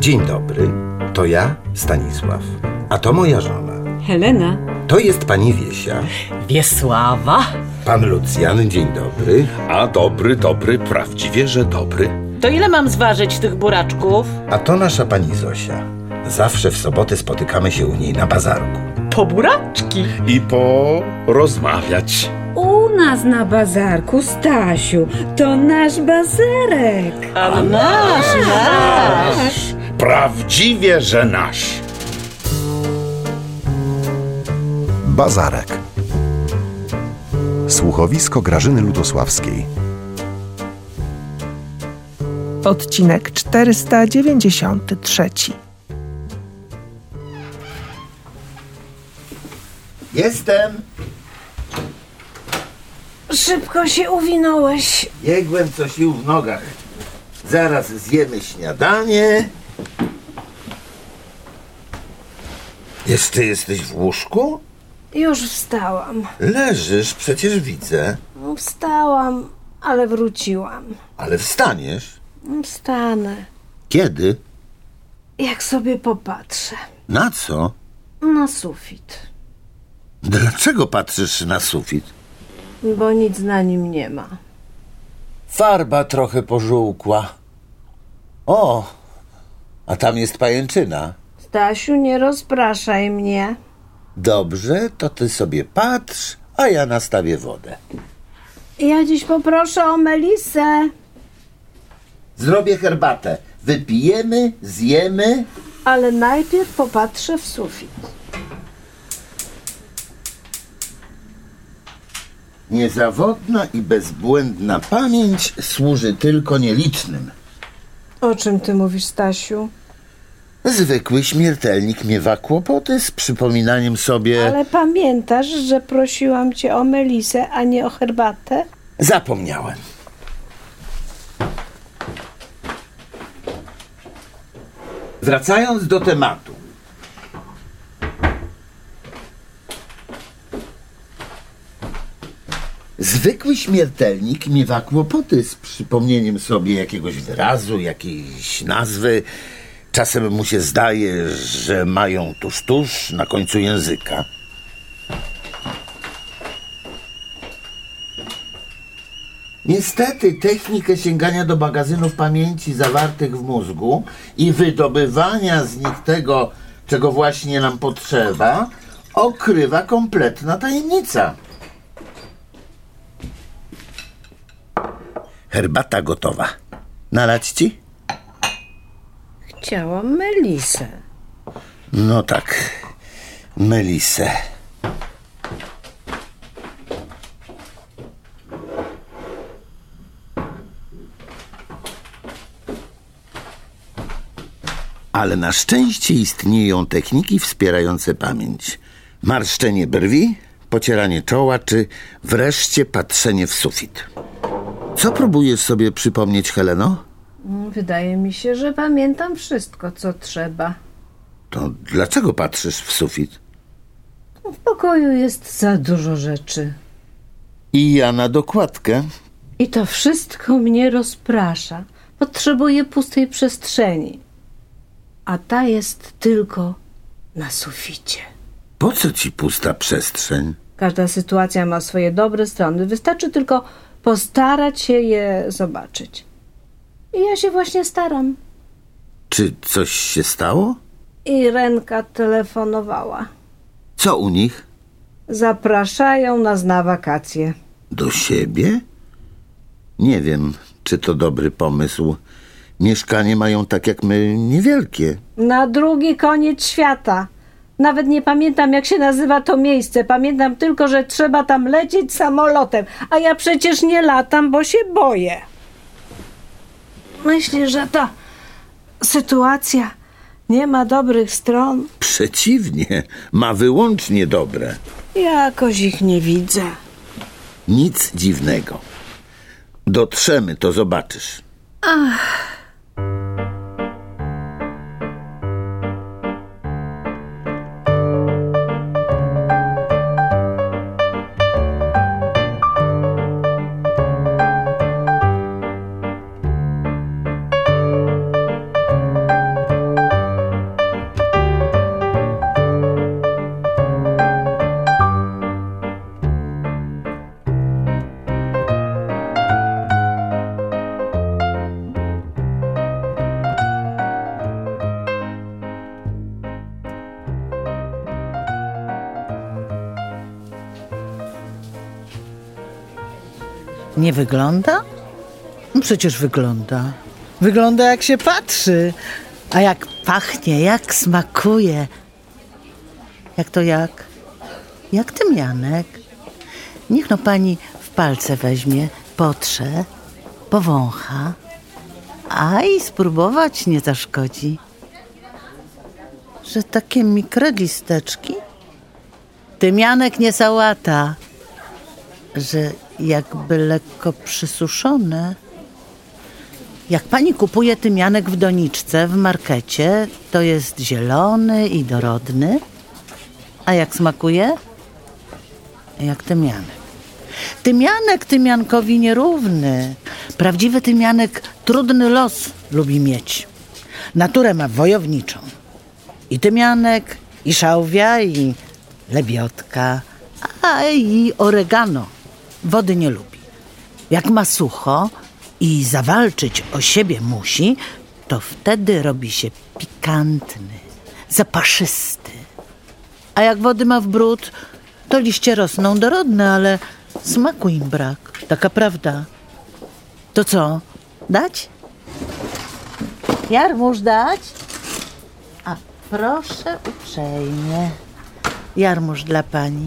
Dzień dobry, to ja, Stanisław, a to moja żona. Helena. To jest pani Wiesia. Wiesława. Pan Lucjan, dzień dobry. A dobry, prawdziwie, że dobry. To ile mam zważyć tych buraczków? A to nasza pani Zosia. Zawsze w soboty spotykamy się u niej na bazarku. Po buraczki. I porozmawiać. U nas na bazarku, Stasiu, to nasz bazarek. A nasz. Prawdziwie, że nasz. Bazarek. Słuchowisko Grażyny Ludosławskiej. Odcinek 493. Jestem. Szybko się uwinąłeś. Biegłem co sił w nogach. Zaraz zjemy śniadanie. Jeszcze jesteś w łóżku? Już wstałam. Leżysz, przecież widzę. Wstałam, ale wróciłam. Ale wstaniesz. Wstanę, Kiedy? jak sobie popatrzę. Na co? Na sufit, Dlaczego patrzysz na sufit? bo nic na nim nie ma. Farba trochę pożółkła. O, a tam jest pajęczyna. Stasiu, nie rozpraszaj mnie. Dobrze, to ty sobie patrz, a ja nastawię wodę. Ja dziś poproszę o melisę. Zrobię herbatę. Wypijemy, zjemy. Ale najpierw popatrzę w sufit. Niezawodna i bezbłędna pamięć służy tylko nielicznym. O czym ty mówisz, Stasiu? Zwykły śmiertelnik miewa kłopoty z przypominaniem sobie... Ale pamiętasz, że prosiłam cię o melisę, a nie o herbatę? Zapomniałem. Wracając do tematu. Zwykły śmiertelnik miewa kłopoty z przypomnieniem sobie jakiegoś wyrazu, jakiejś nazwy. Czasem mu się zdaje, że mają tuż na końcu języka. Niestety technikę sięgania do magazynów pamięci zawartych w mózgu i wydobywania z nich tego, czego właśnie nam potrzeba, okrywa kompletna tajemnica. Herbata gotowa. Nalać ci? Chciałam melisę. No tak, melisę. Ale na szczęście istnieją techniki wspierające pamięć. Marszczenie brwi, pocieranie czoła, czy wreszcie patrzenie w sufit. Co próbujesz sobie przypomnieć, Heleno? Wydaje mi się, że pamiętam wszystko, co trzeba. To dlaczego patrzysz w sufit? W pokoju jest za dużo rzeczy. I ja na dokładkę. I to wszystko mnie rozprasza. Potrzebuję pustej przestrzeni. A ta jest tylko na suficie. Po co ci pusta przestrzeń? Każda sytuacja ma swoje dobre strony. Wystarczy tylko postarać się je zobaczyć. I ja się właśnie staram. Czy coś się stało? Irenka telefonowała. Co u nich? Zapraszają nas na wakacje. Do siebie? Nie wiem, czy to dobry pomysł. Mieszkanie mają tak jak my niewielkie. Na drugi koniec świata. Nawet nie pamiętam, jak się nazywa to miejsce. Pamiętam tylko, że trzeba tam lecieć samolotem. A ja przecież nie latam, bo się boję. Myślisz, że ta sytuacja nie ma dobrych stron? Przeciwnie, ma wyłącznie dobre. Jakoś ich nie widzę. Nic dziwnego. Dotrzemy, to zobaczysz. Nie wygląda? No przecież wygląda. Wygląda jak się patrzy. A jak pachnie, jak smakuje. Jak to jak? Jak tymianek. Niech no pani w palce weźmie, potrze, powącha. A i spróbować nie zaszkodzi. Że takie mikrolisteczki? Tymianek nie sałata. Że jakby lekko przysuszone. Jak pani kupuje tymianek w doniczce w markecie, to jest zielony i dorodny. A jak smakuje? Jak tymianek. Tymianek tymiankowi nierówny. Prawdziwy tymianek trudny los lubi mieć. Naturę ma wojowniczą. I tymianek, i szałwia, i lebiotka, a i oregano. Wody nie lubi. Jak ma sucho i zawalczyć o siebie musi, to wtedy robi się pikantny, zapaszysty. A jak wody ma w bród, to liście rosną dorodne, ale smaku im brak. Taka prawda. To co? Dać? Jarmuż dać? A proszę uprzejmie. Jarmuż dla pani.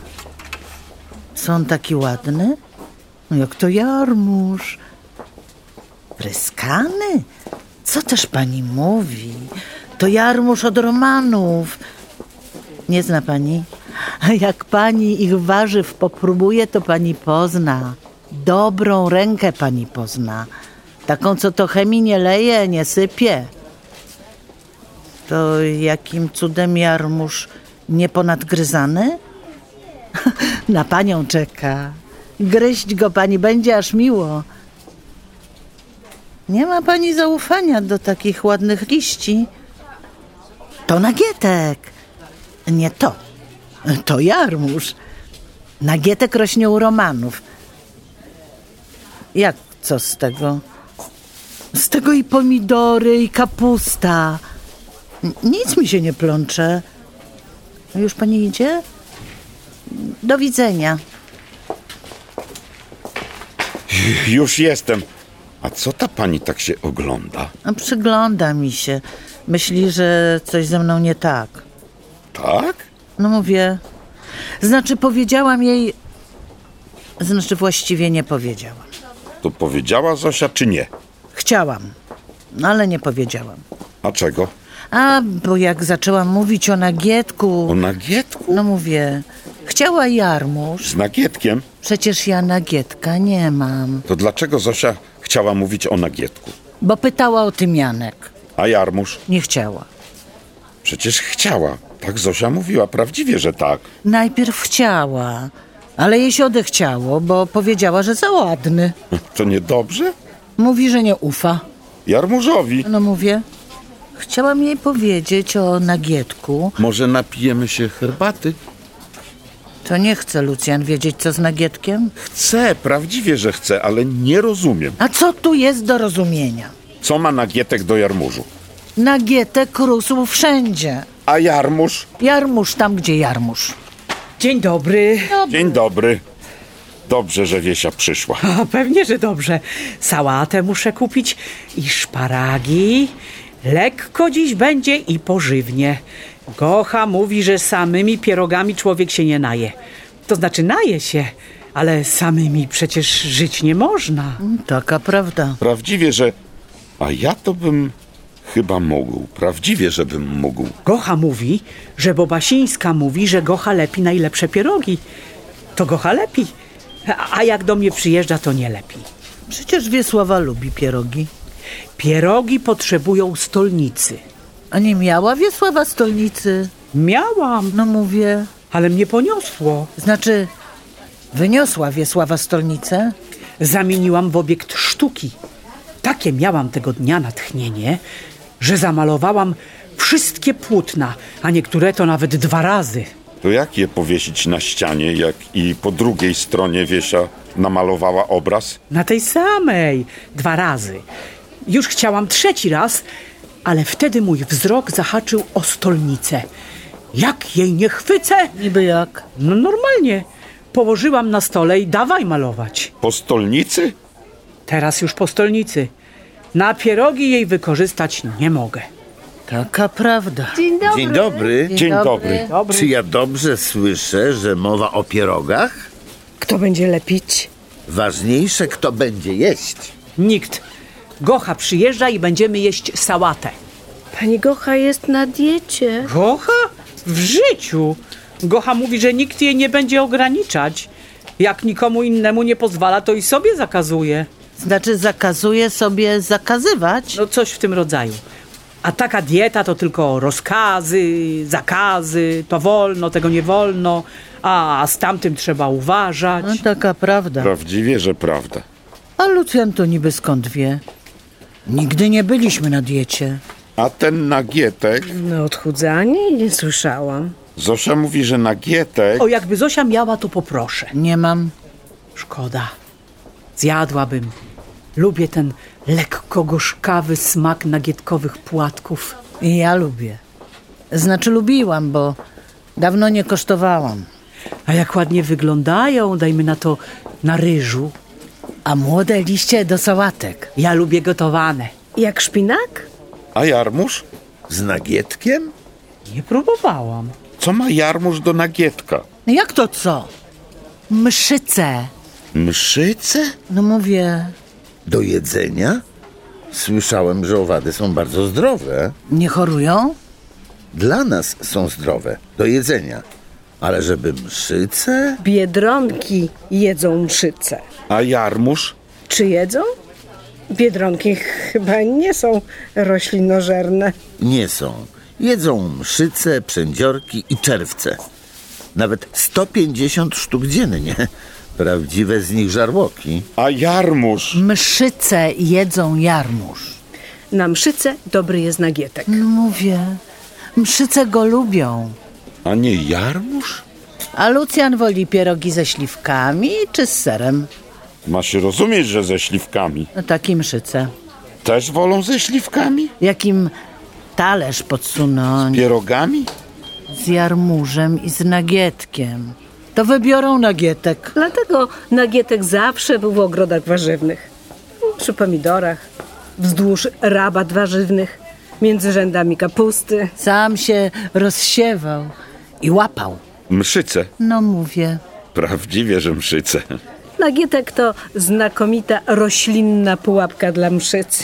Są taki ładny? No jak to jarmuż? Pryskany? Co też pani mówi? To jarmuż od Romanów. Nie zna pani? Jak pani ich warzyw popróbuje, to pani pozna. Dobrą rękę pani pozna. Taką, co to chemii nie leje, nie sypie. To jakim cudem jarmuż nie ponadgryzany? Na panią czeka. Gryźć go pani będzie aż miło. Nie ma pani zaufania do takich ładnych liści. To nagietek. Nie to. To jarmuż. Nagietek rośnie u Romanów. Jak co z tego? Z tego i pomidory, i kapusta. Nic mi się nie plącze. Już pani idzie? Do widzenia. Już jestem. A co ta pani tak się ogląda? A przygląda mi się. Myśli, że coś ze mną nie tak. Tak? No mówię. Znaczy powiedziałam jej... Znaczy właściwie nie powiedziałam. To powiedziała Zosia, czy nie? Chciałam, ale nie powiedziałam. A czego? A, bo jak zaczęłam mówić o nagietku... O nagietku? No mówię, chciała jarmuż. Z nagietkiem? Przecież ja nagietka nie mam. To dlaczego Zosia chciała mówić o nagietku? Bo pytała o tymianek. A jarmuż? Nie chciała. Przecież chciała. Tak Zosia mówiła, prawdziwie, że tak. Najpierw chciała, ale jej się odechciało, bo powiedziała, że za ładny. To niedobrze? Mówi, że nie ufa. Jarmużowi. No mówię, chciałam jej powiedzieć o nagietku. Może napijemy się herbaty? To nie chce Lucjan wiedzieć, co z nagietkiem? Chcę, prawdziwie, że chcę, ale nie rozumiem. A co tu jest do rozumienia? Co ma nagietek do jarmużu? Nagietek rósł wszędzie. A jarmuż? Jarmuż tam, gdzie jarmuż. Dzień dobry. Dzień dobry. Dobrze, że Wiesia przyszła. O, pewnie, że dobrze. Sałatę muszę kupić i szparagi. Lekko dziś będzie i pożywnie. Gocha mówi, że samymi pierogami człowiek się nie naje. To znaczy naje się, ale samymi przecież żyć nie można. Taka prawda. Prawdziwie, że... A ja to bym chyba mógł. Prawdziwie, żebym mógł. Gocha mówi, że Bobasińska mówi, że Gocha lepi najlepsze pierogi. To Gocha lepi. A jak do mnie przyjeżdża, to nie lepi. Przecież Wiesława lubi pierogi. Pierogi potrzebują stolnicy. A nie miała Wiesława stolnicy? Miałam, No mówię. ale mnie poniosło. Znaczy, wyniosła Wiesława stolnicę? Zamieniłam w obiekt sztuki. Takie miałam tego dnia natchnienie, że zamalowałam wszystkie płótna, a niektóre to nawet 2 razy. To jak je powiesić na ścianie, jak i po drugiej stronie Wiesia namalowała obraz? Na tej samej 2 razy. Już chciałam 3 raz, ale wtedy mój wzrok zahaczył o stolnicę. Jak jej nie chwycę? Niby jak? No normalnie. położyłam na stole i dawaj malować. Po stolnicy? Teraz już po stolnicy. Na pierogi jej wykorzystać nie mogę. Taka prawda. Dzień dobry. Dzień dobry. Dzień dobry. Czy ja dobrze słyszę, że mowa o pierogach? Kto będzie lepić? Ważniejsze, kto będzie jeść. Nikt. Gocha przyjeżdża i będziemy jeść sałatę. Pani Gocha jest na diecie. Gocha? W życiu. Gocha mówi, że nikt jej nie będzie ograniczać. Jak nikomu innemu nie pozwala, to i sobie zakazuje. Znaczy zakazuje sobie zakazywać? No coś w tym rodzaju. A taka dieta to tylko rozkazy, zakazy, to wolno, tego nie wolno, a z tamtym trzeba uważać. No, taka prawda. Prawdziwie, że prawda. A Lucjan to niby skąd wie? Nigdy nie byliśmy na diecie. A ten nagietek, No odchudzanie? Nie słyszałam. Zosia mówi, że nagietek... O, jakby Zosia miała, to poproszę. Nie mam. Szkoda. Zjadłabym. Lubię ten lekko gorzkawy smak nagietkowych płatków. I ja lubię. Znaczy lubiłam, bo dawno nie kosztowałam. A jak ładnie wyglądają, dajmy na to na ryżu. A młode liście do sałatek. Ja lubię gotowane. Jak szpinak? A jarmuż? Z nagietkiem? Nie próbowałam. Co ma jarmuż do nagietka? Jak to co? Mszyce. Mszyce? No mówię, Do jedzenia? Słyszałem, że owady są bardzo zdrowe. nie chorują? Dla nas są zdrowe, do jedzenia. Ale żeby mszyce? Biedronki jedzą mszyce. A jarmuż? Czy jedzą? Biedronki chyba nie są roślinożerne. Nie są. Jedzą mszyce, przędziorki i czerwce. Nawet 150 sztuk dziennie. Prawdziwe z nich żarłoki. A jarmuż? Mszyce jedzą jarmuż. Na mszyce dobry jest nagietek. No mówię, mszyce go lubią. A nie jarmuż? A Lucjan woli pierogi ze śliwkami czy z serem? Ma się rozumieć, że ze śliwkami. No taki mszyce. Też wolą ze śliwkami? Jakim talerz podsunąć Pierogami? z jarmużem i z nagietkiem. To wybiorą nagietek. Dlatego nagietek zawsze był w ogrodach warzywnych. Przy pomidorach, wzdłuż rabat warzywnych, między rzędami kapusty. Sam się rozsiewał i łapał. Mszyce. No mówię, Prawdziwie, że mszyce. Nagietek to znakomita roślinna pułapka dla mszyc.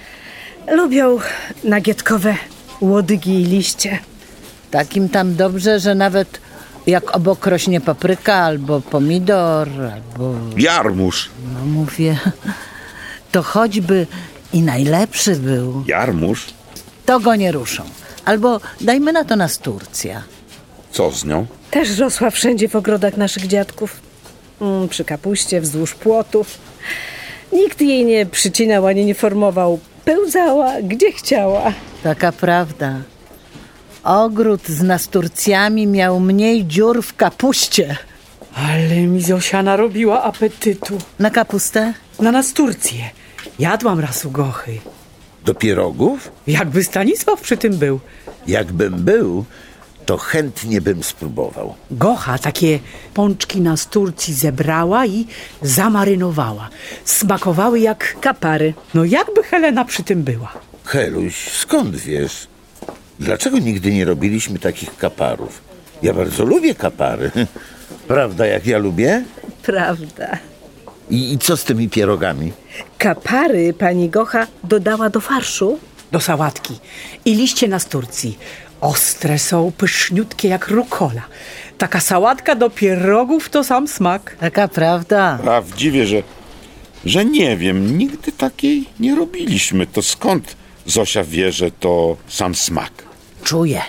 Lubią nagietkowe łodygi i liście. takim tam dobrze, że nawet jak obok rośnie papryka albo pomidor, albo... Jarmuż. No mówię, to choćby i najlepszy był, Jarmuż? to go nie ruszą. Albo dajmy na to nasturcja. Co z nią? Też rosła wszędzie w ogrodach naszych dziadków. Przy kapuście, wzdłuż płotów. Nikt jej nie przycinał ani nie formował. Pełzała, gdzie chciała. Taka prawda. Ogród z nasturcjami miał mniej dziur w kapuście. Ale mi Zosia narobiła apetytu. Na kapustę? Na nasturcję. Jadłam raz u Gochy. Do pierogów? Jakby Stanisław przy tym był. Jakbym był, to chętnie bym spróbował. Gocha takie pączki nasturcji zebrała i zamarynowała. Smakowały jak... Kapary. No jakby Helena przy tym była. Heluś, skąd wiesz? Dlaczego nigdy nie robiliśmy takich kaparów? Ja bardzo lubię kapary. Prawda, jak ja lubię? Prawda. I co z tymi pierogami? Kapary pani Gocha dodała do farszu. Do sałatki. I liście nasturcji. Ostre są, pyszniutkie jak rukola. Taka sałatka do pierogów to sam smak. Taka prawda. Prawdziwie, że nie wiem, nigdy takiej nie robiliśmy. To skąd Zosia wie, że to sam smak? Czuję.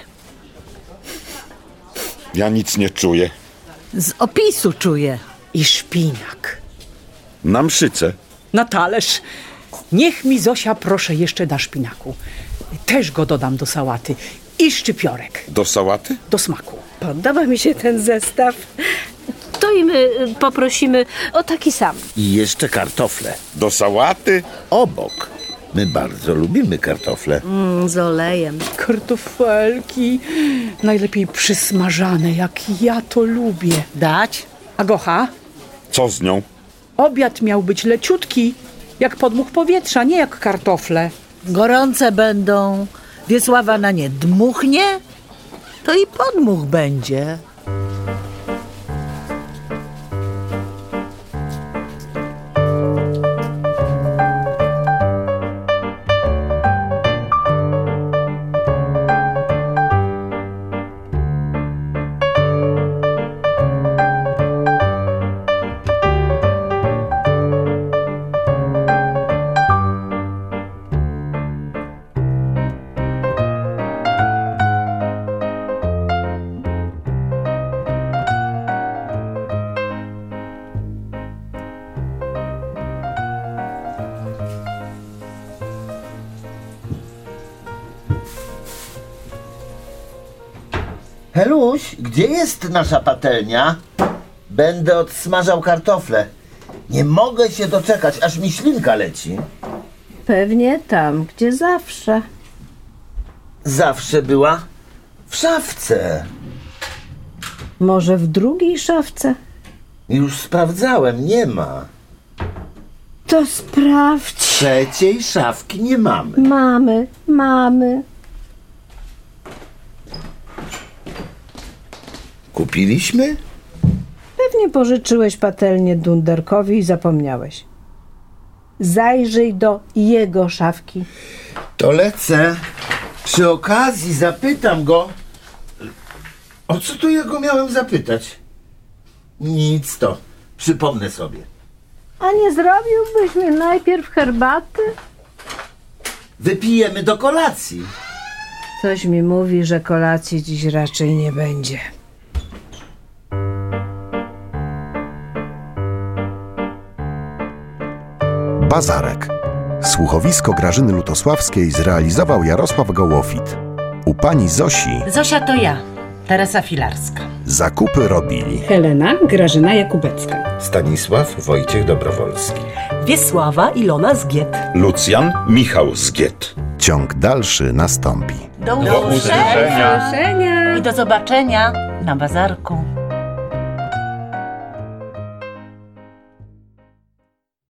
Ja nic nie czuję. Z opisu czuję. I szpinak. Na mszyce. Na talerz. Niech mi Zosia proszę jeszcze da szpinaku. Też go dodam do sałaty. I szczypiorek. Do sałaty? Do smaku. Podoba mi się ten zestaw. To i my poprosimy o taki sam. I jeszcze kartofle. Do sałaty? Obok. My bardzo lubimy kartofle. Z olejem. Kartofelki. Najlepiej przysmażane, jak ja to lubię. Dać? A Gocha? Co z nią? Obiad miał być leciutki, jak podmuch powietrza, nie jak kartofle. Gorące będą. Wiesława na nie dmuchnie, to i podmuch będzie. Heluś, gdzie jest nasza patelnia? Będę odsmażał kartofle. Nie mogę się doczekać, aż mi ślinka leci. Pewnie tam, gdzie zawsze. Zawsze była w szafce. Może w drugiej szafce? Już sprawdzałem, nie ma. To sprawdź. Trzeciej szafki nie mamy. Mamy. Kupiliśmy? Pewnie pożyczyłeś patelnię Dunderkowi i zapomniałeś. Zajrzyj do jego szafki. To lecę. Przy okazji zapytam go. O co tu jego miałem zapytać? Nic to. Przypomnę sobie. A nie zrobiłbyś mi najpierw herbaty? Wypijemy do kolacji. Coś mi mówi, że kolacji dziś raczej nie będzie. Bazarek. Słuchowisko Grażyny Lutosławskiej zrealizował Jarosław Gołofit. U pani Zosi Zosia to ja, Teresa Filarska. zakupy robili Helena Grażyna Jakubecka. Stanisław Wojciech Dobrowolski. Wiesława Ilona Zgiet. Lucjan Michał Zgiet. Ciąg dalszy nastąpi. Do usłyszenia i do zobaczenia na bazarku.